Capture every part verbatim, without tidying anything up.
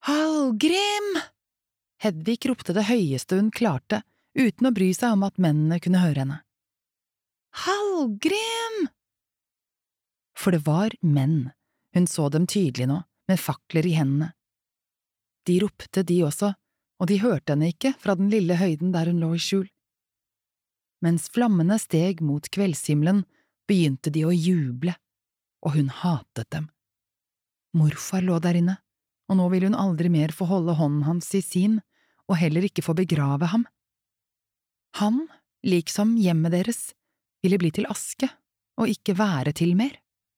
Hallgrim! Hedvig ropte det høyeste hun klarte, uten å bry seg om at mennene kunne høre henne. Hallgrim! For det var menn, hun så dem tydelig nå, med fakler i hendene. De ropte de også, og de hørte henne ikke fra den lille høyden der hun lå i skjul. Mens flammene steg mot kveldshimmelen, begynte de å juble, og hun hatet dem. Morfar lå der inne, og nå ville hun aldri mer få holde hånden hans i sin, og heller ikke få begrave ham. Han, liksom hjemmet deres, ville bli til aske, og ikke være til mer.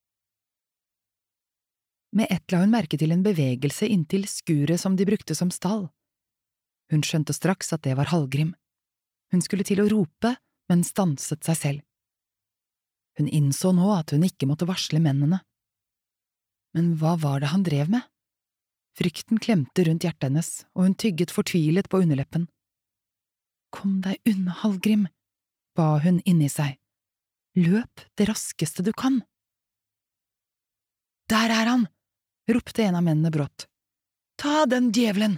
Med ett la hun merke til en bevegelse inntil skuret som de brukte som stall. Hun skjønte straks at det var Hallgrim. Hun skulle til å rope, men stanset seg selv. Hun innså nå at hun ikke måtte varsle mennene. Men hva var det han drev med? Frykten klemte rundt hjertet hennes, og hun tygget fortvilet på underleppen. Kom deg unna, Hallgrim, ba hun inni seg. Løp det raskeste du kan. Der er han, ropte en av mennene brått. Ta den djevelen!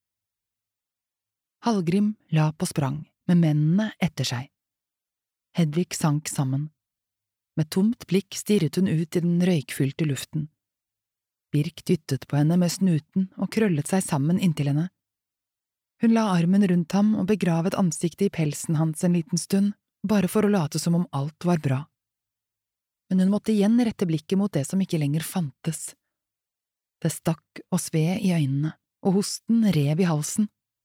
Hallgrim la på sprang, med mennene etter seg. Hedvig sank sammen. Med tomt blikk stirret hun ut i den røykfylte luften. Birk dyttet på henne med snuten og krøllet seg sammen inntil henne. Hun la armen rundt ham og begravet ansiktet i pelsen hans en liten stund, bare for å late som om alt var bra. Men hun måtte igjen rette blikket mot det som ikke lenger fantes. Det stakk og sved i øynene, og hosten rev i halsen.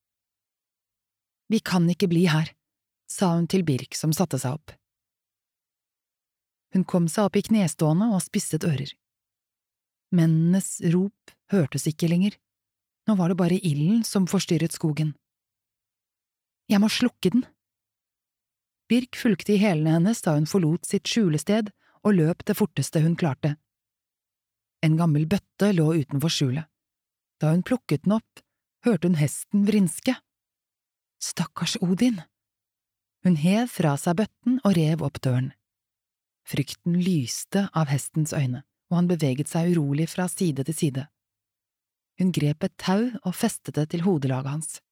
Vi kan ikke bli her, sa hun til Birk som satte seg opp. Hun kom seg opp i knestående og spisset ører. Mennenes rop hørtes ikke lenger. Nå var det bare ilden som forstyrret skogen. Jeg må slukke den. Birk fulgte i hælene hennes da hun forlot sitt skjulested og løp det forteste hun klarte. En gammel bøtte lå utenfor skjulet. Da hun plukket den opp, hørte hun hesten vrinske. Stakkars Odin! Hun hev fra seg bøtten og rev opp døren. Frykten lyste av hestens øyne, og han beveget seg urolig fra side til side. Hun grep et tau og festet det til hodelaget hans.